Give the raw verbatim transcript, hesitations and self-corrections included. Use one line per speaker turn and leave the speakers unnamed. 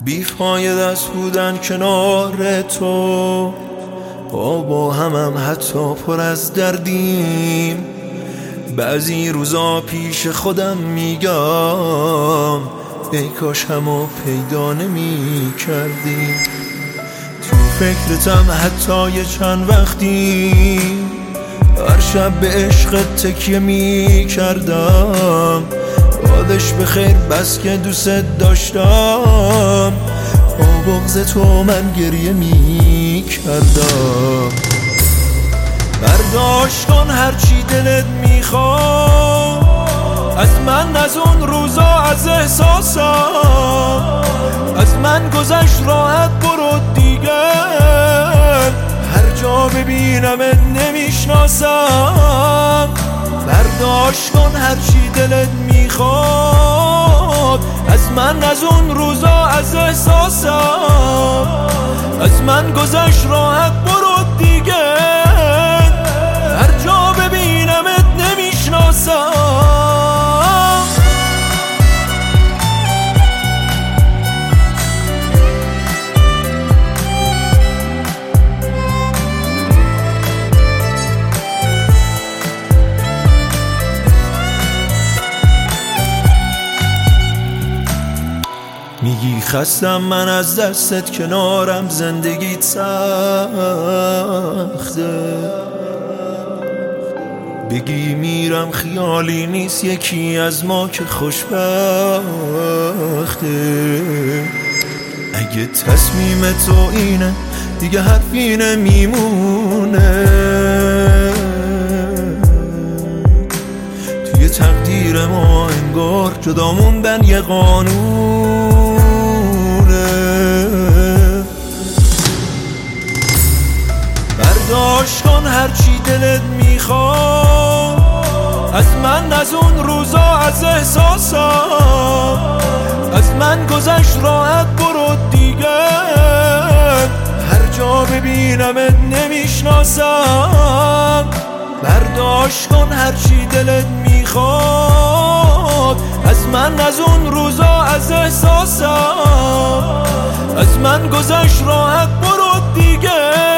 بیفاید از بودن کنار تو، با با همم حتی پر از دردیم. بعضی روزا پیش خودم میگم ای کاش همو پیدا نمی کردیم. تو فکرتم حتی یه چند وقتی، هر شب به عشق تکیه می کردم. یادش بخیر بس که دوست داشتم، با بغض تو من گریه می کردم. برداشت کن هرچی دلت میخواد از من، از اون روزا، از احساسم. از من گذشت راحت برو دیگه، هر جا ببینمت نمیشناسم. برداشت کن هرچی دلت میخواد از من، از اون روزا، از احساسم. از من گذشت راحت برو دیگه، هر جا ببینمت نمیشناسم. میگی خستم من از دستت، کنارم زندگیت سخته. بگی میرم خیالی نیست، یکی از ما که خوشبخته. اگه تصمیم تو اینه دیگه حرفی نمیمونه، توی تقدیر ما انگار جدا موندن یه قانونه. برداشت کن هرچی دلت میخواد از من، از اون روزا، از احساسم. از من گذشت راحت برو دیگه، هر جا ببینمت نمیشناسم. برداشت کن هرچی دلت میخواد از من، از اون روزا، از احساسم. از من گذشت راحت برو دیگه،